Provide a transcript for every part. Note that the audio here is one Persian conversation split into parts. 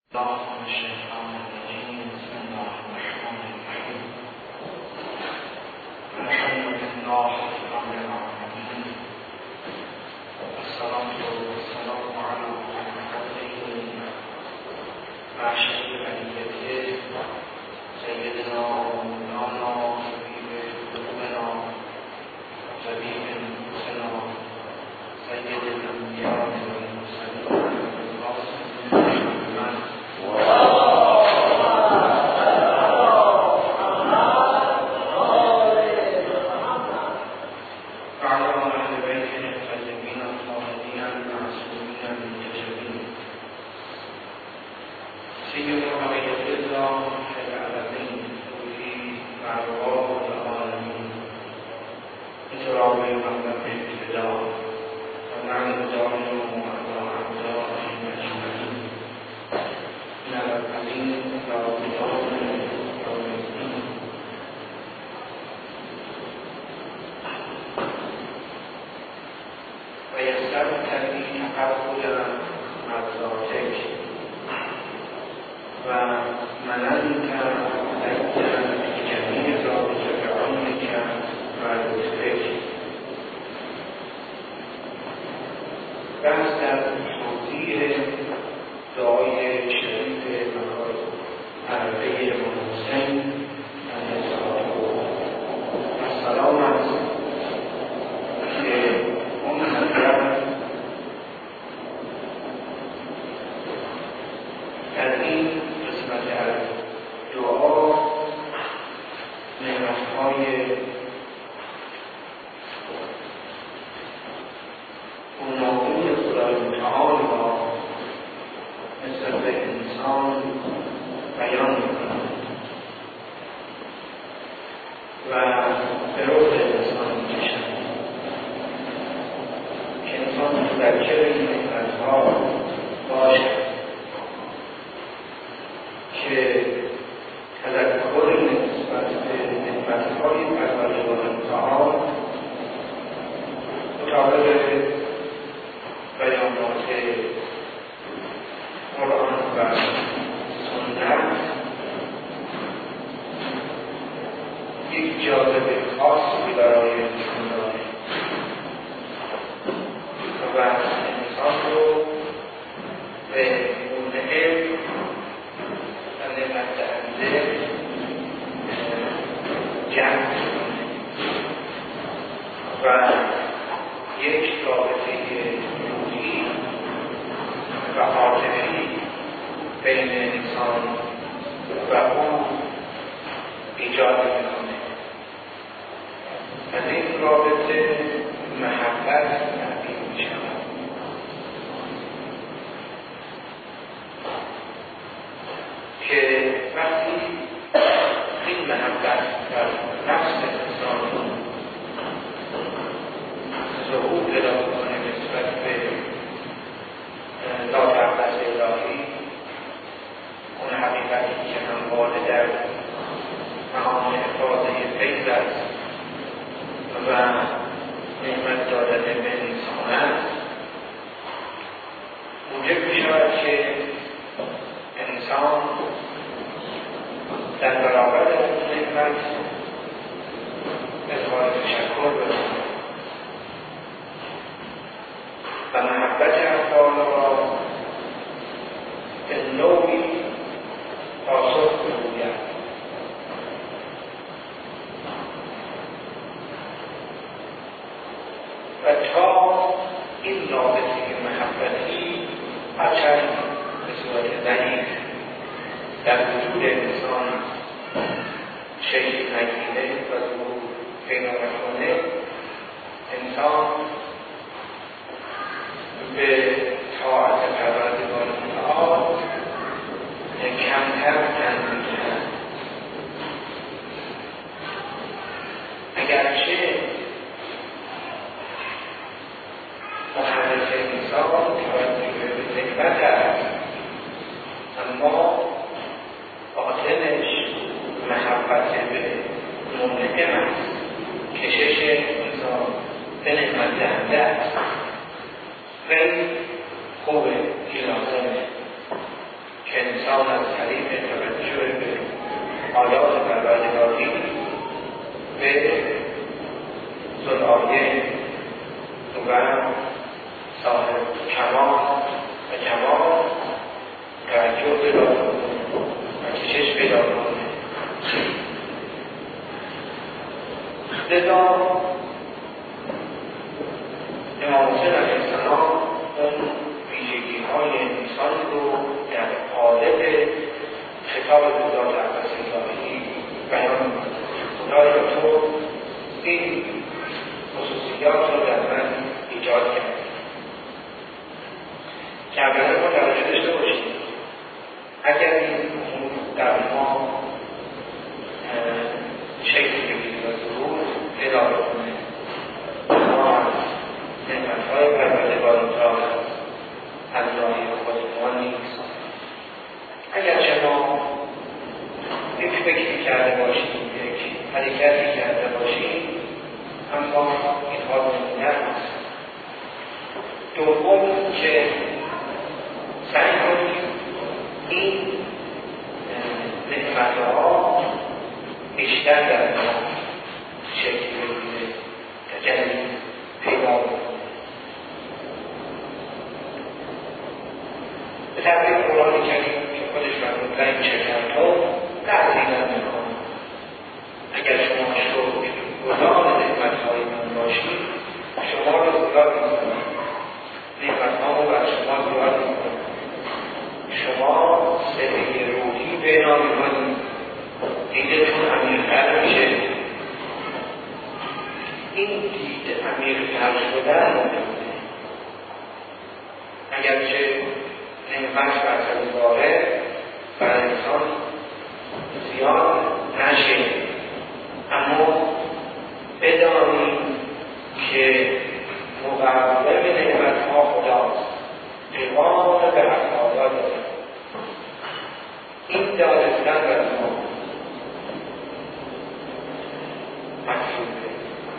خیلی خوبه که لازمه که انسان از طریق توجه به آیات پروردگاری به ذوالآیه و صاحب کمال و جمال توجه پیدا کنه و کشش پیدا کنه. لذا امام حسین علیه السلام اون ویژگی‌های انسان رو در قالب خطاب به ذات اقدس الهی بیان می‌کنه. خدایا تو این خصوصیات رو در من ایجاد کرد که اولا ما توجه داشته باشیم اگر این امور در ما شکل بگیرد و ظهور پیدا کنه ما از نعمت‌های پروردگار تعالی از راهی خود ما نیست. اگرچه ما یک فکری کرده باشیم، یک حرکتی کرده باشیم، اما اینها نمونه است. دوم که سعی کنیم این نعمت‌ها بیشتر در ما شکل بگیره، تجلی پیدا کنه. به تعبیر قرآن کریم که خودش فرمود این شکرها تحصیلن میکنه. اگر شما شکرگزار نعمت‌های من باشید شما را زیاد میکنید، نعمت‌ها رو بر شما زیاد میکنید، شما صدقه روحی پیدا میکنید، دیدتون عمیق‌تر میشه. این دید عمیق‌تر شدن اگرچه نعمت بر واقع بر انسان زیاد نشه، اما بدانیم که مقرب نعمت‌ها خداست، قوام به افعال داره. این دانستن بر ما مطلوبه.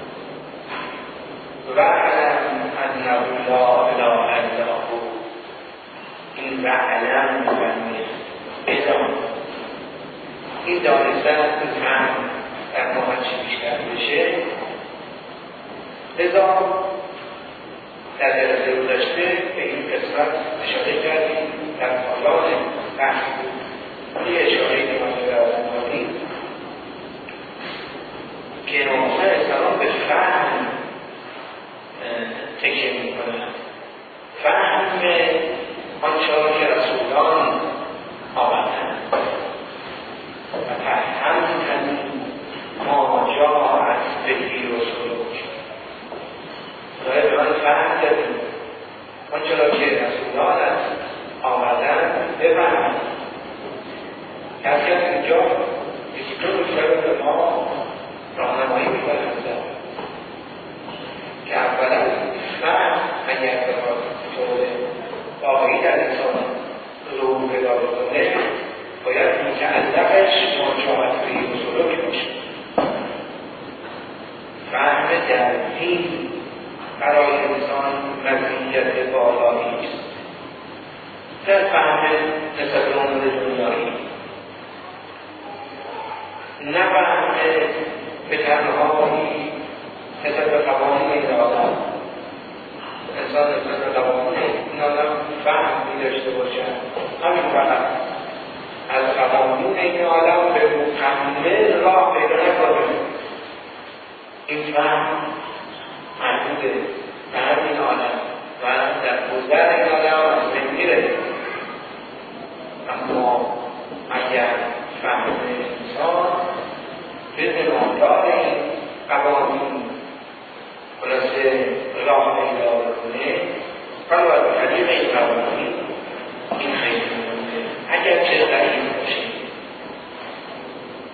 وَاعْلَمْ أَنَّهُ لَا إِلَهَ إِلَّا هُوَ. این وَاعْلَمْ معنی بدان. این دانستن هم در ما هرچی بیشتر بشه. لذا در جلسه گذشته به این قسمت اشاره کردیم در پایان بحث بود. یه اشاره‌ای که ما کردیم که امام حسین علیه السلام به فهم تکیه می‌کنند. فهم آنچه که رسولان آوردند و فهمتن ما جاءت به رسولک. خدای به من فهم دادیم آنچه که رسولان آوردند بفهمید. کسی از اینجا یکی دو نکته به ما راهنمایی می‌کنند که اولا فهم اگر بخواد طور واقعی در انسان ظهور پیدا بکنه باید متعلقش مراجعت به رسولک باشه. فهم در دین برای انسان مزیت بالایی است، نه فهم نسبت به امور دنیایی، نه فهم به تنهایی نسبت به قوانین این آدم. انسان نسبت به قوانین این آدم فهم می‌داشته باشد، همین فقط از قوانین این آدم به مکمل راه پیدا نکنه. این فهم محدوده به همین آدم و در گذر این آدم از بین میره. اما اگر فهم انسان بدون آمدار این قوانین خلاصه راه پیدا بکنه باید به طریق این قوانین این خیلی مهمه اگر چه ضعیف باشه،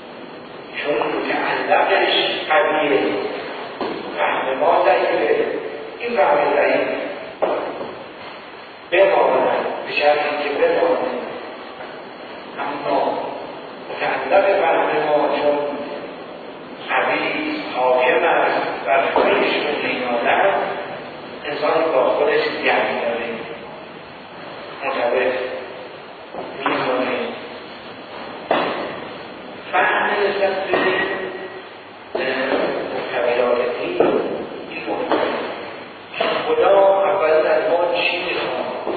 چون متعلقش قویه، فهم ما ضعیفه دست محتویات دین این محتوی خدا اول از ما چی میخواد؟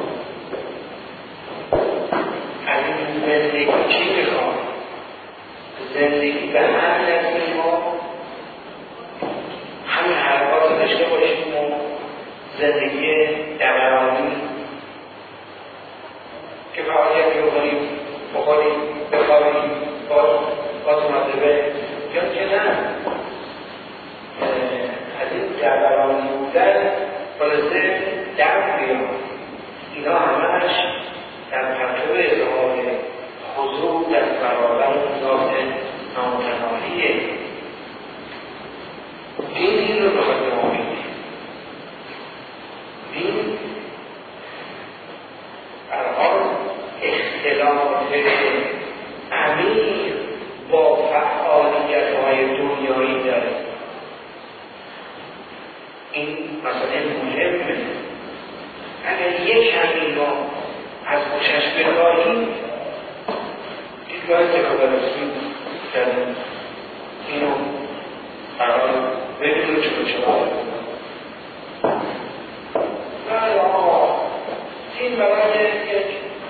از این زندگی چی میخواد؟ زندگی به هر نظر ما همین حرکات داشته باشیم و زندگی دورانی که فعالیت بکنیم، بخوریم، بخوابیم، باز مطلبه یا که نه از این دورانی بودن خلاصه درد بیان. اینا همهش در پرتو اظهار حضور در برابر ذات نامتناهیه. دین این رو بخواد به ما میده. دین برحال اختلاط عمیق با فعالیت‌های دنیایی داره. این مسئله مهمه. اگر یک کمی ما از خوشش بخواهیم دیدگاه تکابرسی کردن اینو برای ببینیم چرا بله آقا این برای یک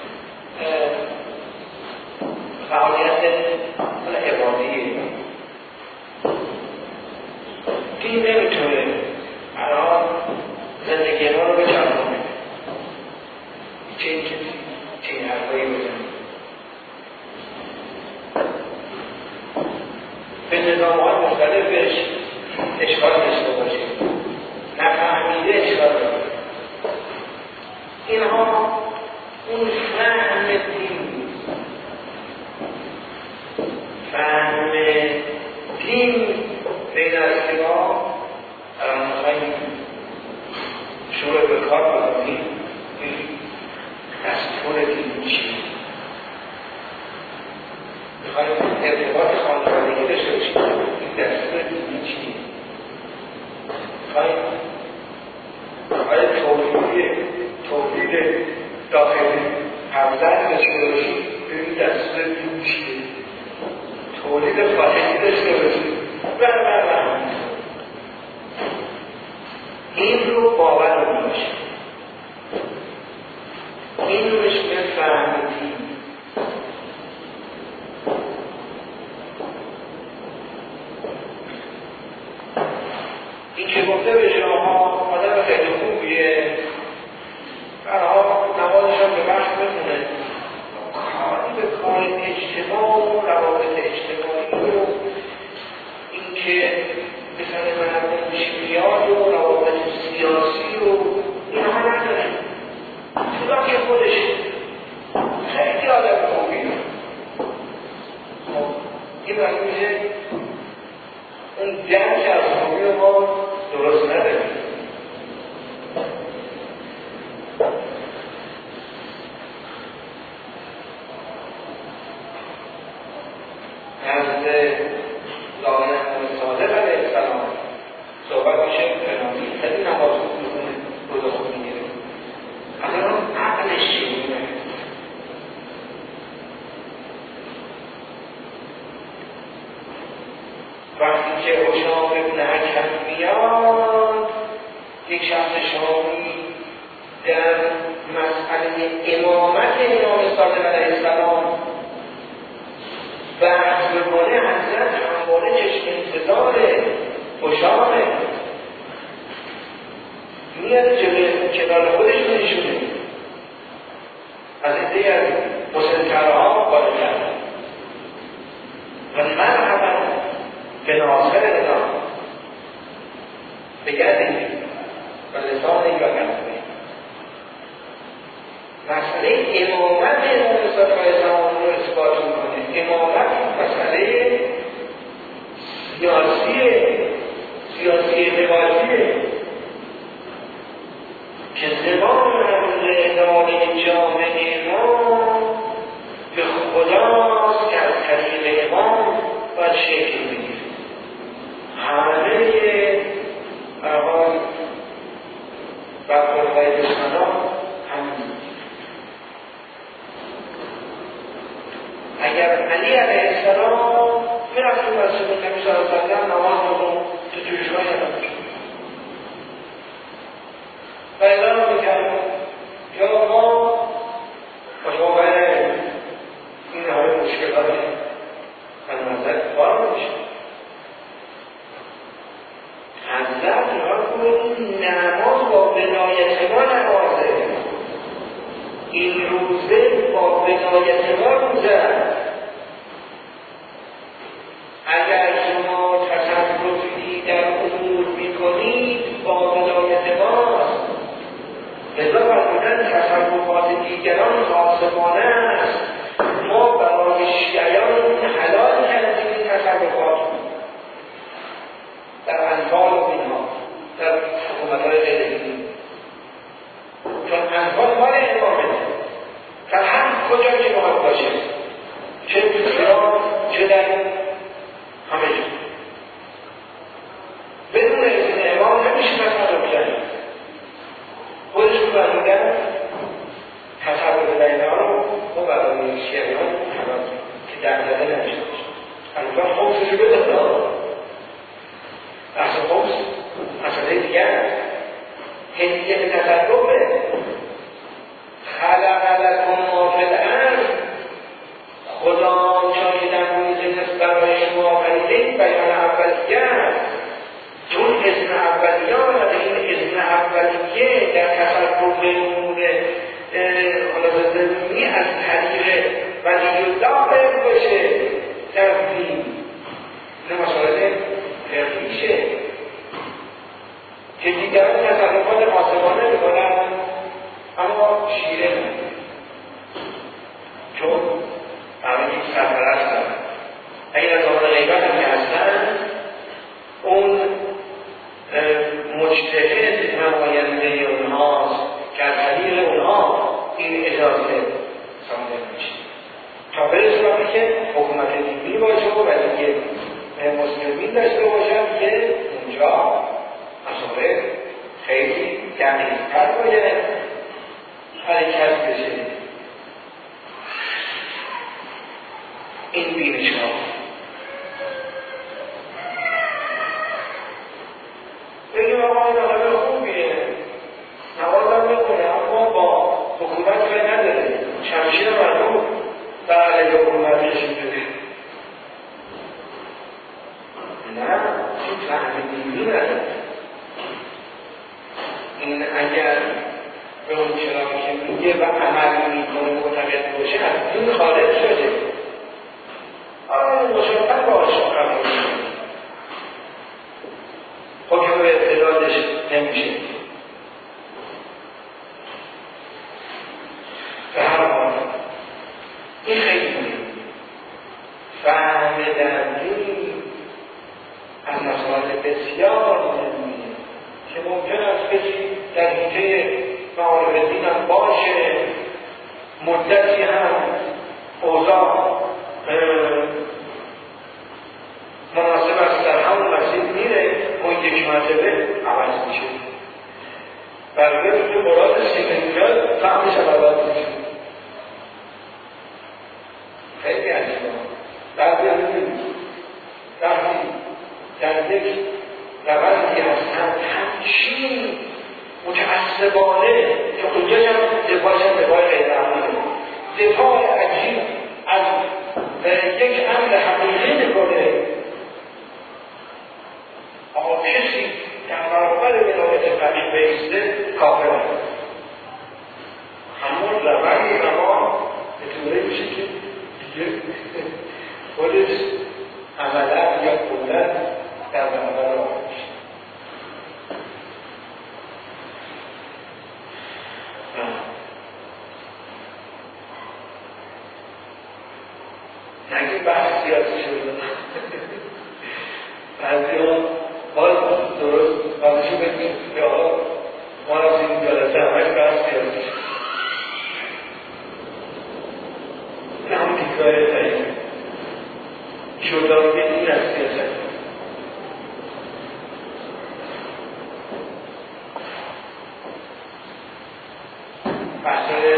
فعالیت عبادیه. دین نمیتونه برای زندگی ما رو بچرخونه. چین حرفایی بزنیم به نظام‌های مختلفش اشکال داشته باشیم، نفهمیده اشکال داره. اینها اون فهم دین، فهم دین بین از ما الان میخواییم شروع به کار بکنیم. دستور دین چی؟ میخواییم ارتباط خانوادگی داشته باشیم. این دستور دین چی؟ میخواییم تولید داخلی همزن داشته باشیم. این دستور دین چیه؟ تولید خارجی داشته باشیم. این رو باور رو باشیم. این رو بهش بفهمید. این که گفته به شما آدم خیلی خوبیه، برها نمازش هم به وقت بمونه، کاری به کار اجتماع و روابط اجتماعی و این که مثل مردم شیعیات و روابط سیاسی و اینها نداره. خدا که خودش خیلی آدم خوبیه. این وقتی میشه اون درک از خوبی ما درست نداره. نزد ظاهر صادق علیه السلام صحبت میشه فلانی خیلی نماز خوب میکنه، روزه خوب میگیره. اگر اون عقلش چگونه؟ وقتی که هشام ابن حکم میاد، یک شخص شامی در مسئله امامت امام صادق علیه السلام بحث میکنه، حضرت همواره چشم انتظار هشامه، میاد جلوی کنار خودش میشونه از عده‌ای از مسلم‌ترها بالا کرد و مرحبا به ناصر نظام بگردید و لسان یا گرده مسئله امامت امام صادق علیه السلام رو اثبات میکنه. امامت مسئله سیاسی نوازیه که زمان اداره جامعه ما به خداست که از طریق امام باید شکل بگیره. همه اقوال و قربای دشمنان همین. اگر علی علیه السلام میرفتیم مسجد نبی صلی الله علیه و سلم نماز رو تو تویشگاه نداشت و اعلام میکرد یا ما با شما این همه مشکلات از نظر کار میشه حضرت نگاه کنید نماز با ولایت ما نمازه این روزه با ولایت ما روزه اگر شما تصرفی در امور میکنید با ولایت ماست لذا فرمودن تصرفات دیگران خاصمانه است ما برای شیعیان حلال کردیم این تصرفات در انفال و اینها در حکومت‌های غیر دینی چون انفال مال امامه در هر کجا که باید باشه چه تو ایران چه در همه جا بدون اذن امام نمیشه تصرف کرد خودشون برمیدن تصرف بین ها رو ما برای شیعیان حلال که در زده نمیشه انفال خمسشو بدن بحث خمس مسئله دیگر هدیه به تصرفه خلق لکم ما فی الارض خدا چون در روی جنس برای شما آفریده بیان اولیه است چون اذن اولیه آمده این اذن اولیه در تصرف امور حالا زمینی از طریق ولی الله باشه در دین نه مسئله فقهیشه که دیگران تصرفات قاسمانه میکنن اما شیعه نه چون همه یک سرپرست دارن اگر از آن غیبت هم که هستن اون مجتهد نماینده اونهاست که از طریق اونها این اجازه سامده میشه تا برسه وقتی که حکومت دینی باشه و دیگه مسلمین داشته باشن که اونجا مسئله خیلی دقیق‌تر باید حرکت بشه این بینش ها بگیم آقا این آقای خوبیه نوازم میکنه اما با حکومت که نداره شمشیر مردم در علیه حکومتش میده نه این فهم دینی نداره این اگر به اون چرامی که میگه و عمل میکنه معتقد باشه از دین خارج شده مشابه با آشکار میشه حکم به اطلاعاتش نمیشه به هر حال این خیلی مهم فهم در دین از مسائل بسیار مهمیه که ممکن است کسی در حیطه معارف دین هم باشه مدتی هم اوضاع مناسب است در همون مسیر میره اون یک مرتبه عوض میشه برگه تو مراد سیمنیال فهمش عوض میشه خیلی عجیبه بعضی هم نمیشه وقتی در یک روندی هستند همچین متعصبانه که اونجا هم دفاعش هم دفاع غیر عملی دفاع عجیب از یک امر حقیقی میکنه آقا کسی در برابر ولایت فقیه بایسته کافر هست همون روندی ما به طوری میشه که دیگه خودش عملا یا کلن در برابر آقا میشه نگه بحث سیاسی شده بعضی ها باز درست بازشو بگیم که آقا ما را از این جلسه همش بحث سیاسی شد این همون دیگاه تایید جدایی این از سیاست بحثای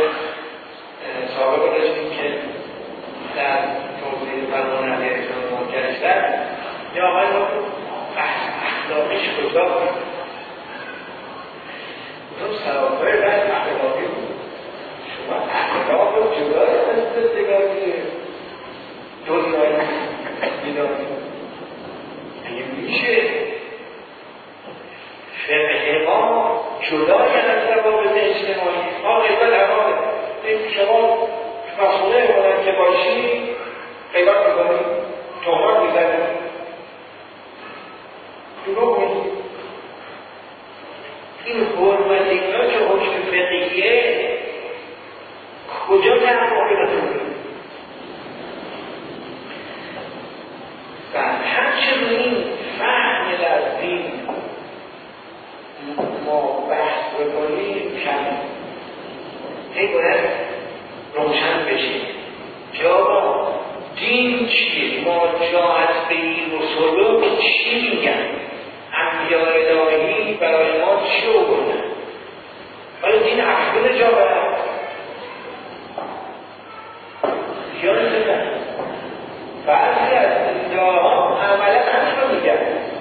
سابق داشتیم که در توضیح فرمان علیه اسلام منکرشتر که باشی غیبت میکنی، تهمت میزنی، دروغ میگی. این حرمت اینا که حکم فقهیه کجا تحقق رسولی؟ و هرچه این فهم از دین ما بحث بکنیم کمی هی باید روشن بشه که آقا دین چیه؟ ما جاعت به این رسولو چی میگن؟ انبیاء الهی برای ما چی آوردن؟ آیا دین افراد جا برد؟ یادتونه بعضی از ادعاها عملا همین رو میگن.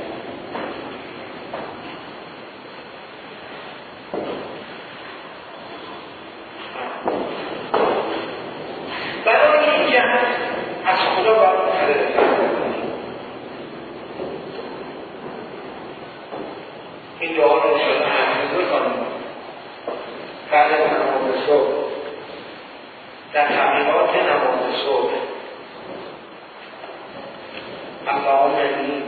برای این جهت از خدا باید مطلع کنیم. این دعا رو شده حفظه کنیم بعد از نماز صبح، در تبلیغات نماز صبح. اللهم انی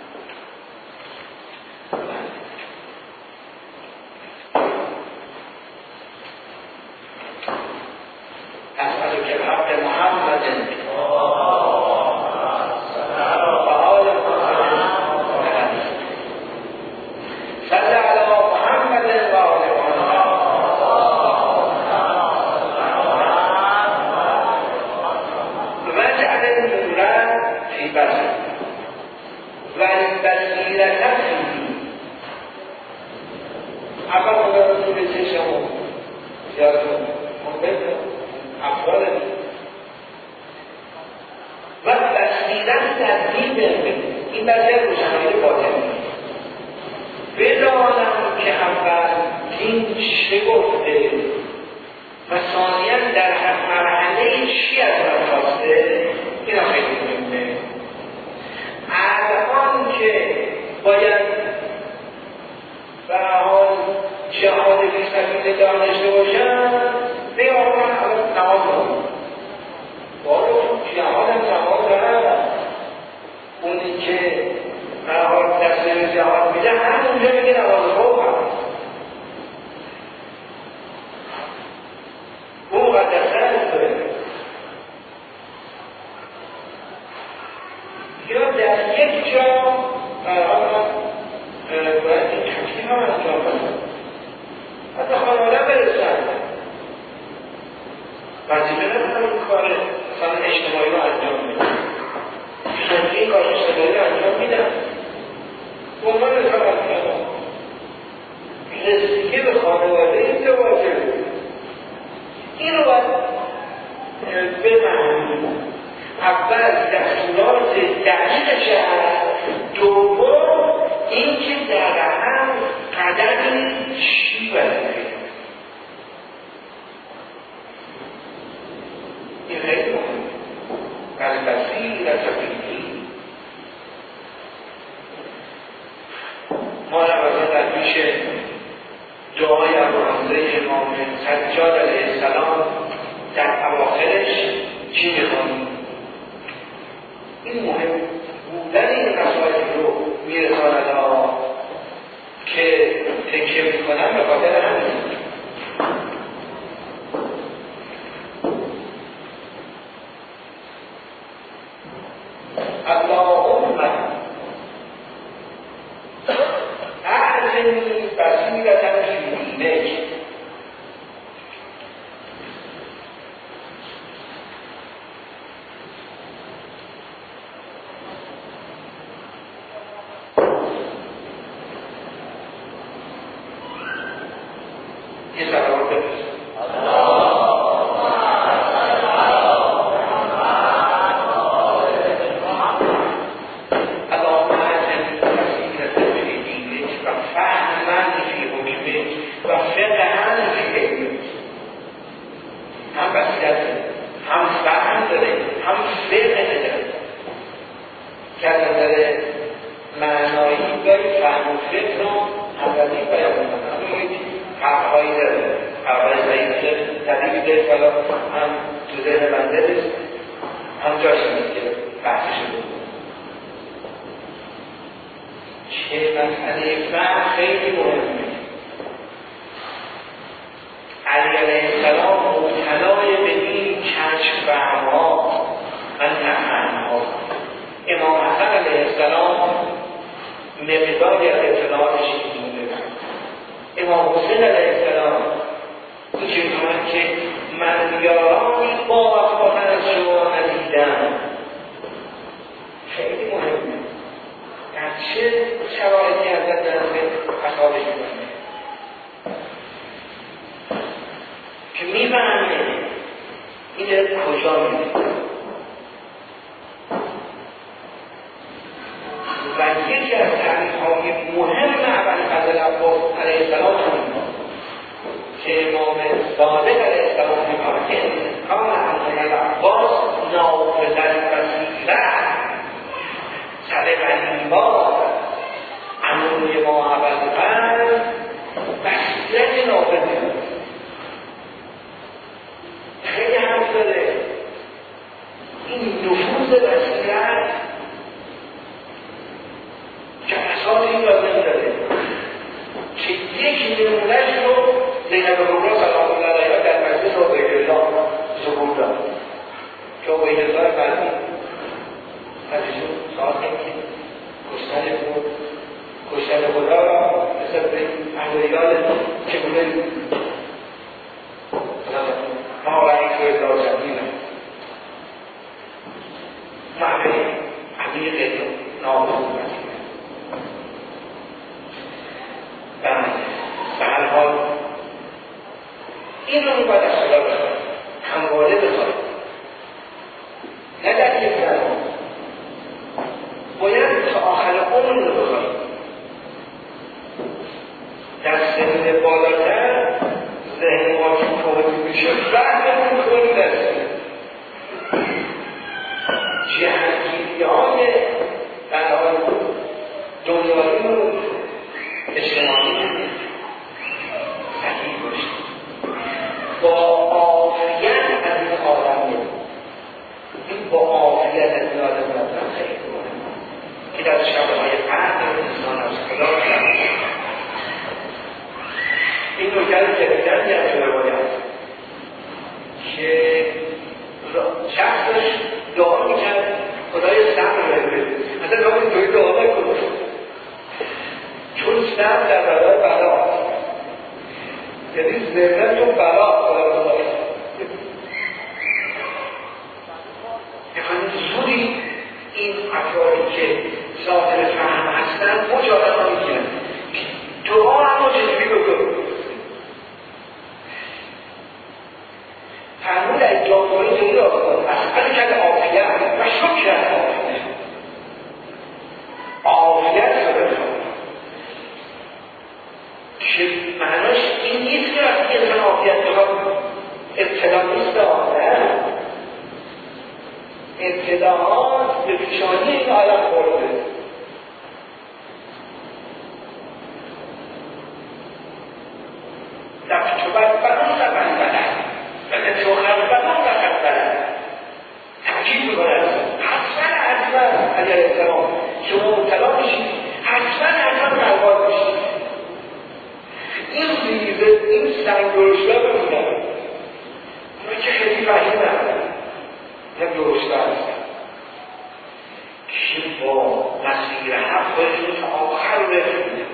اسألک بحق محمد و آل محمد صل علی محمد و آل محمد واجعل نورا فی بصری و البصیرة فی. اول مدرسه به چشمون یادتون مبهد افراد و بصیرت در دین بهتون. این بصیرت روشنایی باطنی بدانم که اول دین چه گفته و ثانیاً در هر مرحله چی از من خواسته. این هم خیلی مهمه. الان که باید به حال جهاد فی سبیل داشته باشن به آقا من نماز رو بارو جهاد هم نماز دارن. اونی که به حال تصمیم جهاد میده همونجا میگه نماز رو هم اون مقدسه داره. یا در یک جا باید این تکلیف هم انجام بدن، حتی خانواده برسن وظیفه ندارن این کار مثلا اجتماعی رو انجام میدن. خیلی کار اجتماعی رو انجام میدن به عنوان اظهار رسیدگی به خانواده ازدواجه. این رو باید بفهمیم. اول دستورات دقیقش هست، دوم این که در هم قدر چی بزنه. این خیلی مهم. از بسیار تفیدی ما روزا در پیش دعای ابوحمزه امام سجاد علیه السلام در اواخرش چی میخوانیم؟ این مهم بودن این رسائل رو میرساند که تکیه میکنن به خاطر همین. اللهم اعزنی بصیرة فی دینک. یه سلامت بپرسید. هم تو ذهن بنده نیست، همونجاش نیست که بحث شده. چه مسئله فهم خیلی مهمه. علی علیه السلام مبتلای به این کشف فهم‌ها و نفهم‌ها. امام حسن علیه السلام مقداری از اطلاعاتش اینجوره. امام حسین علیه السلام اینجوری کنند که من یارانی با وفاتن از شما ندیدم. خیلی مهمه. در چه شرایطی از دست اصحابش می‌کنه که می‌فهمه این در کجا می‌ره. و یکی از تعریف‌های مهم ابوالفضل عباس علیه السلام که امام صادق علیه السلام می‌گوید که کان ابوالعباس نافذ البصیرة صدق الایمان عموی ما ابوالفضل بصیرت نافذه. خیلی حرف داره. این نفوذ بصیرت که اساس این لازم داره که یک نمونهش رو زینب کبری سلام الله علیها در مجلس عبیدالله ظهور داد که عبیدالله قلبی ازشون سوال کنید کشتن خدا را مثل به اهلیال چگونه ما رأی که لازمینه معنی عمیق نامون مسیحه. به هر حال این رو باید از خدا بخواهیم، همواره بخواهیم، نه در یک زمان باید تا آخر عمر رو بخواهیم. در سن بالاتر ذهن ما که فوتی میشه فهممون کلی دسته جهتگیری‌های در حال دنیاییمون اجتماعی صحیح باشیم، با عافیت از این آدم میدیم. این با عافیت از این آدم میدیم خیلی مهمه که در شبهای قرد انسان از خدا کنم. این نوکر جدیدن یه از روایت که شخصش دعا میکرد خدای صبر بده، اصلا دعا توی دعا نکنه چون صبر در برای بلا، یعنی زمنه تو بلا خدا رو داره. یعنی زودی این افرادی که ظاهر فهم هستن مجالت ها میگیرن دعا اما چجوری بکن فرمود از جامعه دنیا کن اصلا کرد عافیت و شکر از عافیت سبب که معناش این نیست که وقتی انسان عافیت بخواد ابتلا نیست آخر ابتلاعات به پیشانی این عالم خورده. تو باید بدن زبن بدن و تو خرد بدن زبن بدن تاکید میکنن حتما اگر احترام شما مبتلا میشید حتما برباد میشید. این ریزه این سنگ درشته بمونن اونا که خیلی فهیم ندارن نه درشته هستن که با مسیر حق باشید تا آخر رسیدن.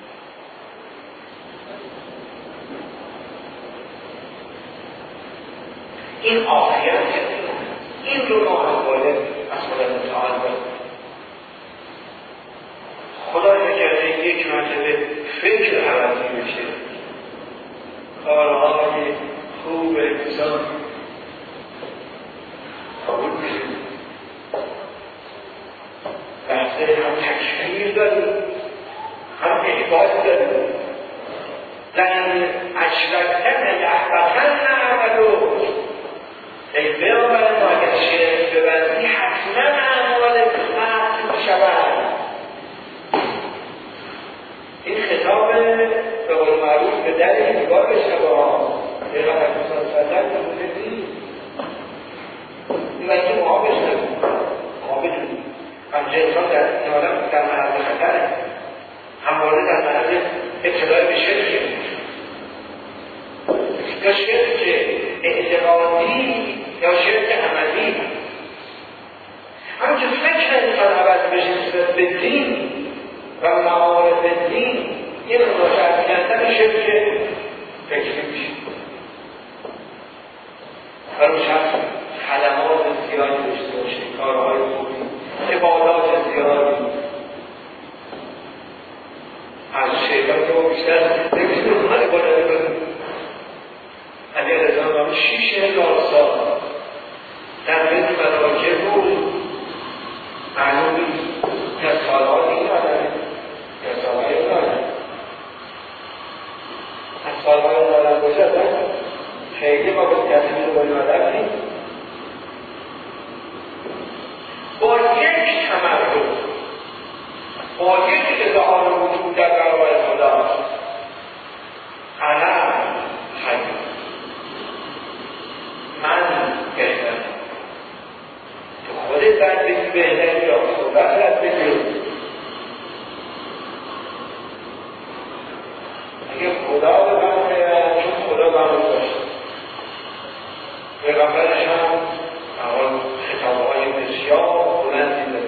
این عافیت این رو ما همواره از خدا متعال داریم. خدا نکرده یک مرتبه فکر عوضی بشه، کارهای خوب انسان قبول بشه. بحثه هم تکفیر داریم هم احباط داریم. لن اشرکتن یحبطن عملو ای پیامبر ما اگر شرک ببندی حتما اعمال حق میشود. این خطاب به قول معروف به در انگار بشنوه ها پیغمبر صلی الله علیه و آله نمونه نیست. همچنین انسان در این عالم در معرض خطره، همواره در معرض ابتلا به شرک یا شرک اعتقادی یا شرک عملی. همچنین فکر انسان عوض بشه نسبت به دین و معارف دین یه مدافعت کردن شرک فکری میشه و رو شخص خدمات زیادی داشته باشه، کارهای خوبی، عبادات زیادی از شیطان که ما بیشتر نمیشه اونها عبادت کنیم. علی رضا نام 6,000 سال در بین مراجع بود، معلوم نیست که سالها این آدمه یا سالهای اون آدمه. از سالهای اون آدم باشه خیلی ما به تصمیم رو باید آدم نیست. با یک تمرد، با یک اظهار وجود در برابر خدا، علم خیلی من بهتر تو خودت باید بگی بهتر یا خدا باید بگی. اگه خدا به من باید چون خدا به من باشه پیغمبرش هم خطابهای بسیار بلندی داره.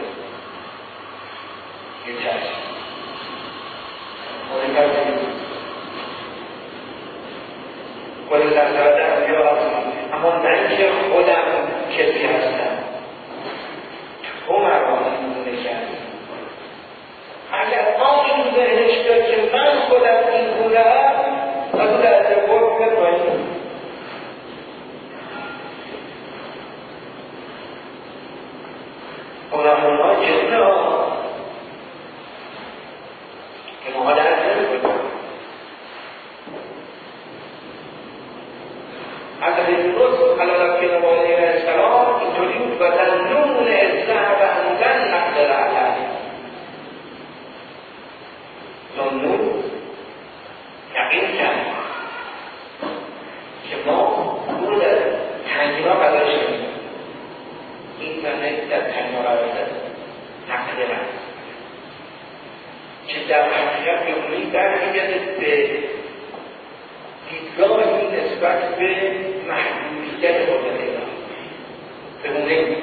یه چشم خودی خود سرزارت انبیا هستم، اما من که خودم کسی هستم تو مرمانی مونه کردی. اگر آن ذهنش دار که من خودم این گونه هم از اون در ازبور کنه پایین اونا جنه ها که ما درست نمی‌کنیم. حضرت یونس علیه السلام اینطوری بود و ظنون اذ ذهب ان لن نقدر علیه. ظنون یقین کرد که ما او رو در تنگی‌ها قرار شدیم. این زنه در تنگی‌ها قرار داد نقدر است که در حقیقت یونی برمیگرده به دیدگاهی نسبت به محدودیت قدرت الهی، به گونه‌ای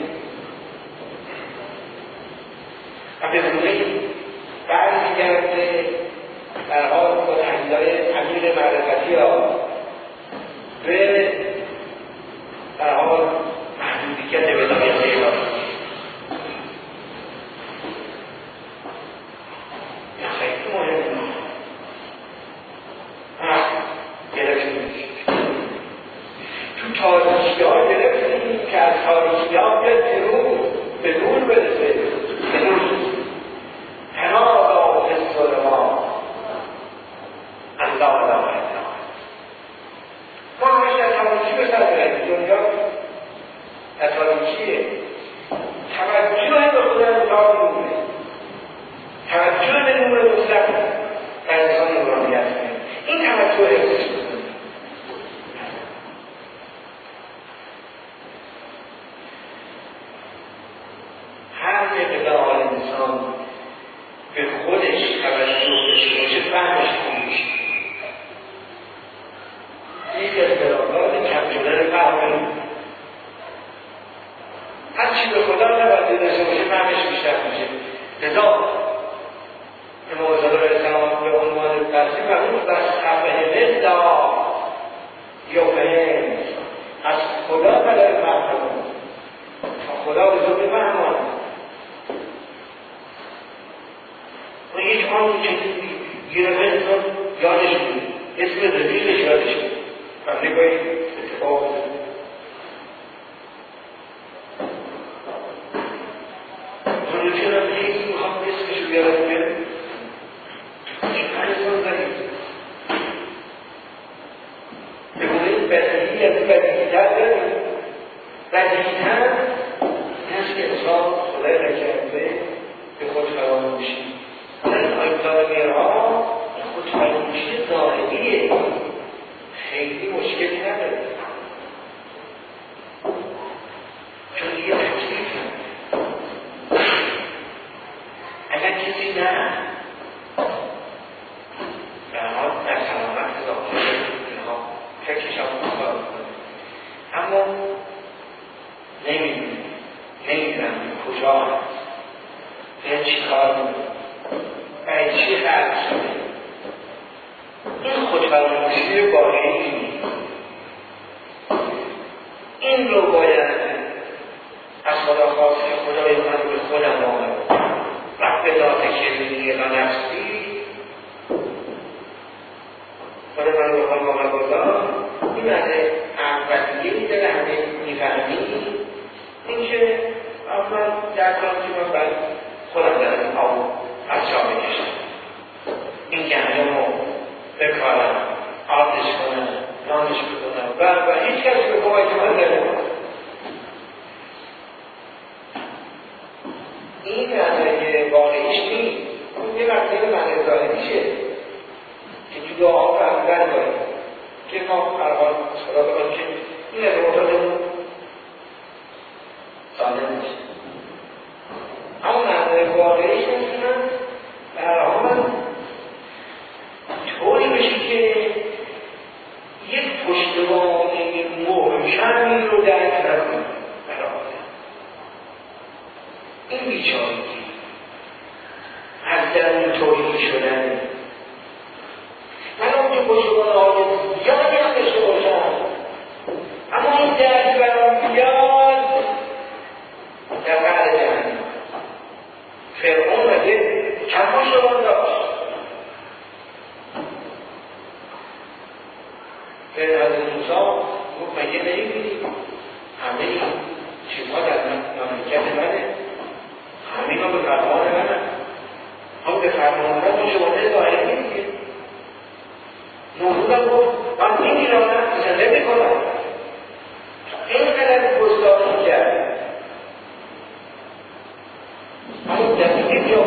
و به گونه‌ای برمیگرده در حال با تحلیل‌های امیر معرفتی ها به در حال محدودیت ولایت الهی. خیلی مهمه تو تاریخی ها گرفتیم که از تاریخی ها بیاد به نور برسه، به نور تنابا فی الظلمات الله لا اله الا هو. ما همش در تاریخی به سر بریم. دنیا در تاریخیه، توجه به خدا انتها نوره، توجه به نور مطلق در انسان نورانیت کنیم. این توجه حفظش بکنیم. هر مقدار انسان به خودش توجه داشته باشه فهمش خوب میشه. یک اختلافات کم شدن فهم، هرچی به خدا توجه داشته باشه فهمش بیشتر میشه. لذا امام صادق علیه السلام به عنوان درسی فرمود و صفحه دا یا فهم از خدا طلب فهم کن تا خدا به تو بفهماند. و هیچ آن چیزی گیره انسان یادش بود، اسم رفیقش یادش بود و نگاهی اتفاق بود. خروجی را خیلی میخوام اسمش رو بیارم بیارم این انسان زنید به گونه بدیهی از بدیهی‌تر داریم. بدیهی‌تر هست که انسان خدای نکرده به خود فراموشی در آیدارمیرها خود فراموشی ظاهریه، خیلی مشکلی نداره چون یه تکلیف نمیدونم کجا هست، به چی کار میکنه، به چی خلق شده. این خودفراموشی واقعی نیست. این رو باید از خدا خواست که خدای من به خودم آمد وقت ذات کلیه و نفسی خدا من رو خواهم آمد بزار. این معنی اولیهی داره همه میفهمی این که اول در کنم که من باید خودم دارم از جا بکشم، این گندم رو بکارم، آبش کنم، نانش بکنم و هیچ کسی به کمک من نمی‌کنه. این معنی واقعیش نیست. اون یه معنی معنی ظاهریشه که تو دعا فهمیدن داریم که ما هر حال خدا بکنم که این ارتباطاتمون سالم میشه. اما معنی واقعیش نمی‌تونم در حال طوری بشه که یک پشتوانه محکمی رو درک نکنیم. این بیچارگی از درون توهین شدن من اون که پشتوانه های زیادی هم داشته باشم، اما این درک برام بیاد در قعر جهنم. فرعون مگه چند پشتوانه داشت؟ به حضرت موسی گفت مگه نمی‌بینی همه چیزها در مملکت منه، همه اینا به فرمان منه، هم به فرمان من پشتوانه ظاهری میگه. نمرودم گفت من نمی‌رانم زنده میکنم. اینقدر گستاخی کرد اما دقیقه بیا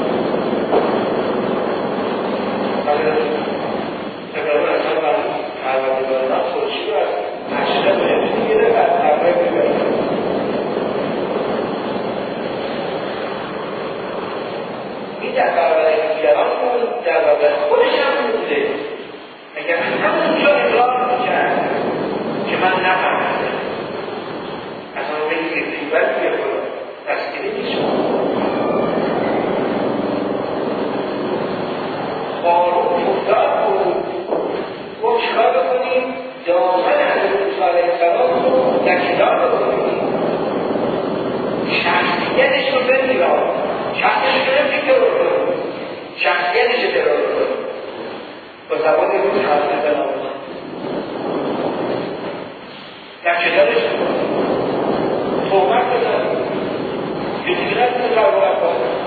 تقریبا اصلا من پروردگار من خودشی رو از مشرق بهش میگیره و از مغرب میبره. این در برابر دیگران بود، در برابر خودش هم بوده. اگر همونجا ادراک میکرد که من نفهمیدم اصلا به این غیبت توی خدا تسکیری میشد. قارون افتاد بود گفت چیکار بکنیم؟ دامن حضرت موسی علیه السلام رو دکیدار بکنیم، شخصیتش رو بمیران، شخصیتش رو نمیشه ترور کنیم، شخصیتش رو ترور کنیم. با زبان روز حضرت بنام دکیدارش رو تومت بزن یکیلت مطابقت کنیم،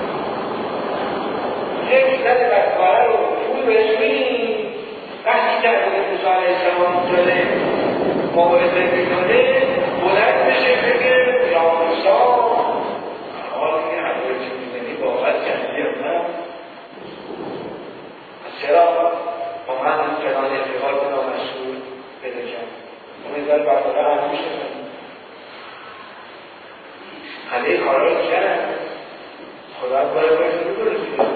یک زده بکاره رو پول بهش میدیم. وقتی در حضرت موسی علیه السلام جاده مبارزه میکنه بلند بشه بگه یا موسی حال این حضرت چی میزنی باقت کردی یا نه؟ چرا با من فلان اتفاق نامشهور پیدا کرد امیدوار برداره هنوش نکنی همه کارا رو کرد. خدا باید باید رو برسید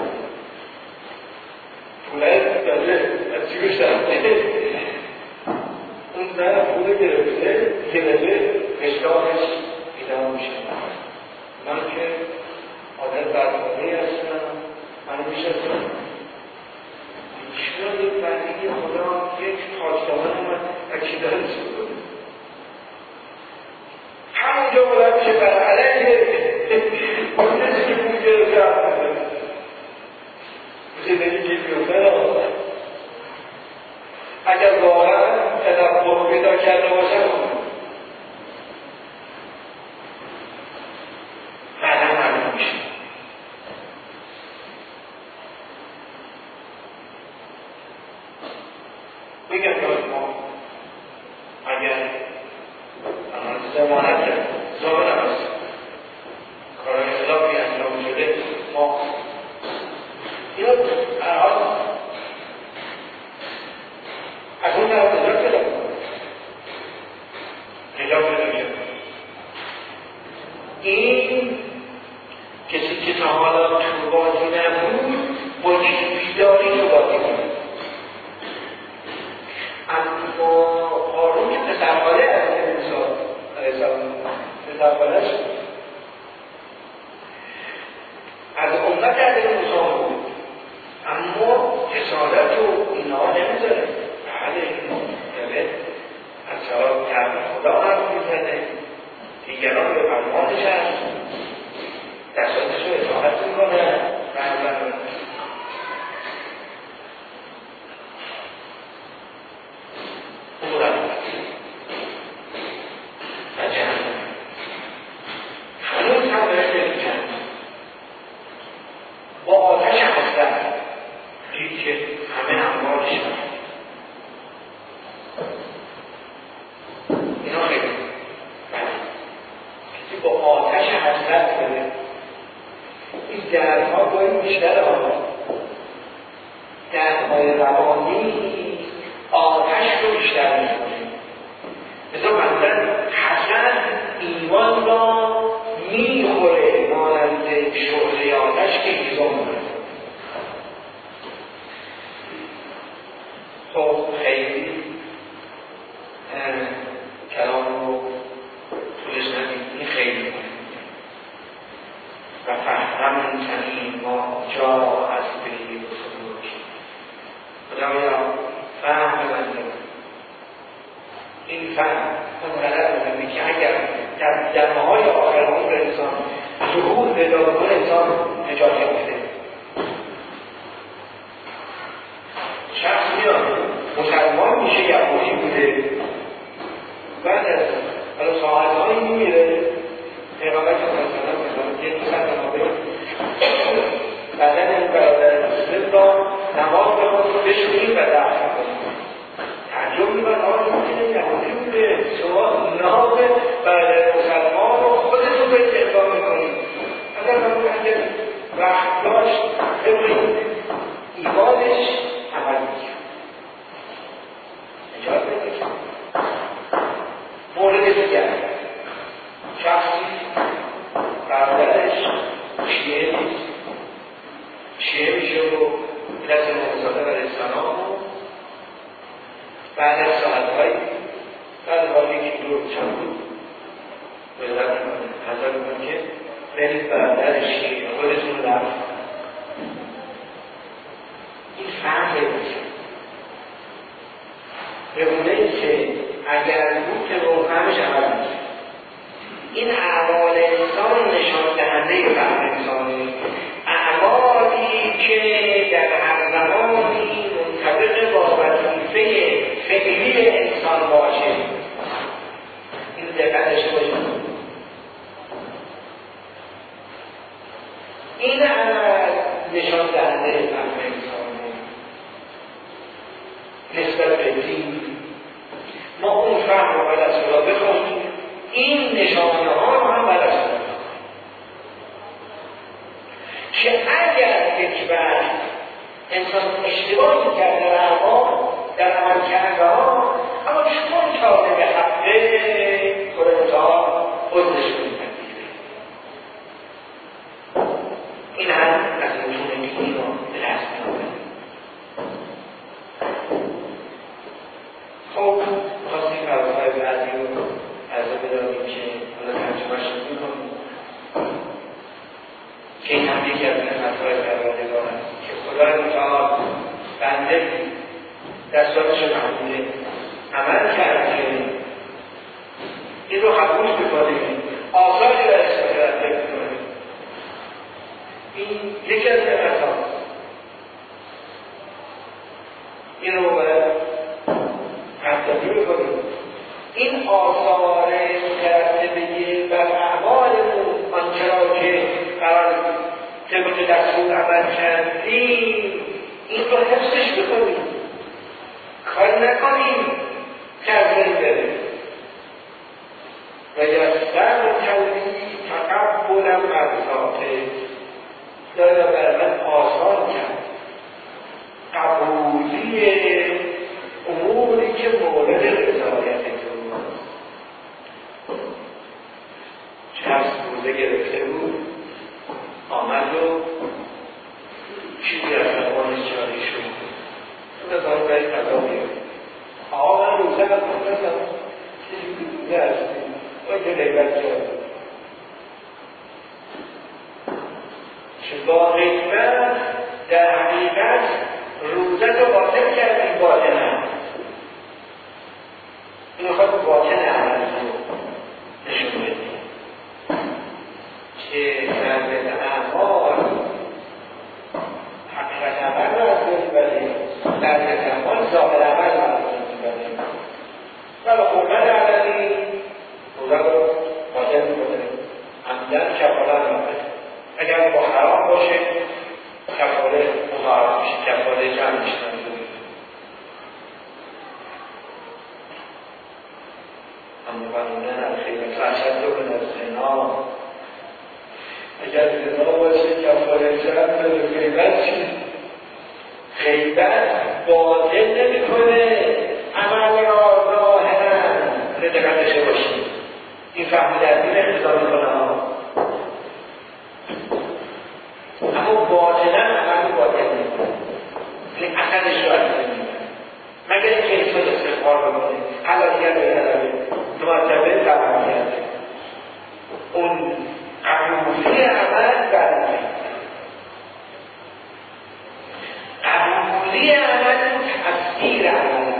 پوله داده از چی بشترم اون زن پوله گرفته اشتاقش ایدام میشه. من که آدم برمانی هستم، من میشستم چرا یک بندگی خدا یک خواستمان اومد و چی داره شد همونجا بلند میشه بر علیه اون کسی که پول گرفته زندگی بیفتن اگر واقعا تدبر پیدا کرده باشه بعدا معلوم میشه. بگم که ما اگر زمانت کرد زمان هست کارهای اخلافی انجام شده ما اینو الان از اون طرف نجات پیدا کنم نجات پیدا کرد. این کسی که تا حالا تو بازی نبود با یک بیداری رو بازی کنه. اما قارون که پسرخاله از موسی علیه السلام پسرخاله‌اش آتش هست، دستاتش رو اطاعت میکنه رهبر او رفت و جهنم هنوز هم بهش نمی‌کنه با آتش هستن دید که همه اموالش هست. اینا خیلی کسی با آتش حسرت بده این درها باید بیشتر آمد درهای روانی آتش رو بیشتر میکنه. مثلا مثلا حسن ایمان را میخوره مانند شعله آتش که هیزم کنه. خب خیلی کلام رو طولش ندید، این خیلی و فهمن تنین ما جا از بهی و صدوک خدایا فهم بنده این فهم اون قدر مهمه که اگر در دمهای آخر عمر انسان ظهور پیدا کنه انسان نجات یافته. شخص میاد مسلمان میشه یهودی بوده بعد از حالا ساعتهایی میمیره اقامت مثلا یک سنه بعدا این برادر مسلم را نماز بخواد بشونیم و دعوت کنیم. تعجب می‌کنم آقا ممکنه یهودی بوده شما نام برادر مسلمان رو خودتون به اقدام میکنید. اگر اگر وقت داشت ببینید ایمانش عمل می‌کرد اجازه بدید. مورد دیگر شخصی برادرش شیعه نیست، شیعه میشه و دست محصاده و رسانه بعد از ساعتهایی بعد حالی که دور چند بود بذار حضر میکنه که برید برادر شیعه خودتون رفت. این فهم بگیشه به اونه که اگر بود که رو همش عمل میشه. این اعمال انسان نشان دهنده فهم انسانی، اعمالی که در هر زمانی منطبق با وظیفه فعلی انسان باشه. این دقت داشته باشید. این عمل نشان دهنده فهم انسانی نسبت به دین. ما اون فهم رو باید از خدا بخونیم، این نشانه ها رو هم باید از خدا بخونیم که اگر یک وقت انسان اشتباهی کرده در عمل کرده ها اما چون تابع به حقه خودتا عذرش می‌پذیره. این هم از متون دینی رو به دست می‌آورد. خب خواستیم فرض‌های بعدی رو عرضه بداریم که حالا ترجمه‌اش می‌کنیم که این هم یکی از نعمت‌های پروردگار است که خدای متعال بنده دستاتش محموله عمل کرد که این رو قبول بکنیم آثاری را استفاده بکنیم. این یکی از نعمت‌هاست. این رو باید قدردانی بکنیم. این آثار مترتبه بر اعمالمون آنچه را که قرار طبق دستور عمل کردیم این رو حفظش بکنیم، کار نکنیم که از این بریم و یستر کلی تقبلم مرزاته داره برای من آسان کرد قبولی اموری که مورد رضایت تو شخص روزه گرفته بود آمد و چیزی از زبانش جاری شد مثلا برای قضا بیاد آقا من روزه هم کنستم چیزی روزه هستیم باید غیبت کرد که با غیبت در حقیقت روزه رو باطل کردیم باطنه این خواهد باطن عمل رو نشون بدیم که در اعمال حقیقت عمل رو از بین میبریم، در اعمال ظاهر عمل رو از بین میبریم. ولی قومت عملی روزه رو باطل میکنه، عمدن کفاره نمیده. اگر با حرام باشه کفاره مضاعف میشه، کفاره جمع میشه. اما قانونا خیلی اشد من الزنا، اگر زنا باشه کفاره جمع بده. غیبت چی؟ غیبت باطل نمیکنه عمل را ظاهرا، دقت داشته باشید. این فهمی در دین اقتضا میکنه، اما باطلا عمل باطل نمیکنه، یعنی اصلش رو از بین میبره. مگر اینکه اسمت استغفار بکنه، حلالیت به طلبه، مرتبه تمامیت، اون قبولی عمل برمید. قبولی عمل تأثیر عمل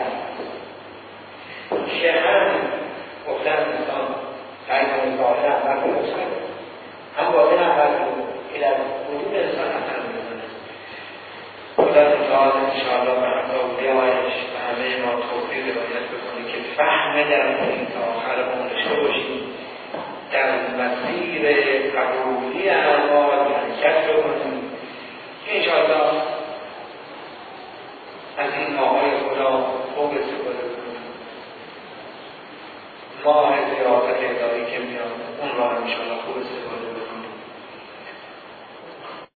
که هم گفتن انسان سعی کنه ظاهر عمل بکنه، هم باطن عمل بکنه که در وجود انسان اثر می‌کنه. خدا تعالی انشاءالله به همراهی آیش و همه ما توفیق هدایت بکنه که فهم در این تا آخرمون داشته باشیم، در مسیر قبولی اعمال حرکت بکنیم که انشاءالله از این ماهای خدا خوب استفاده بکنیم. ماه زیارت الهی که میاد اون را انشاءالله خوب استفاده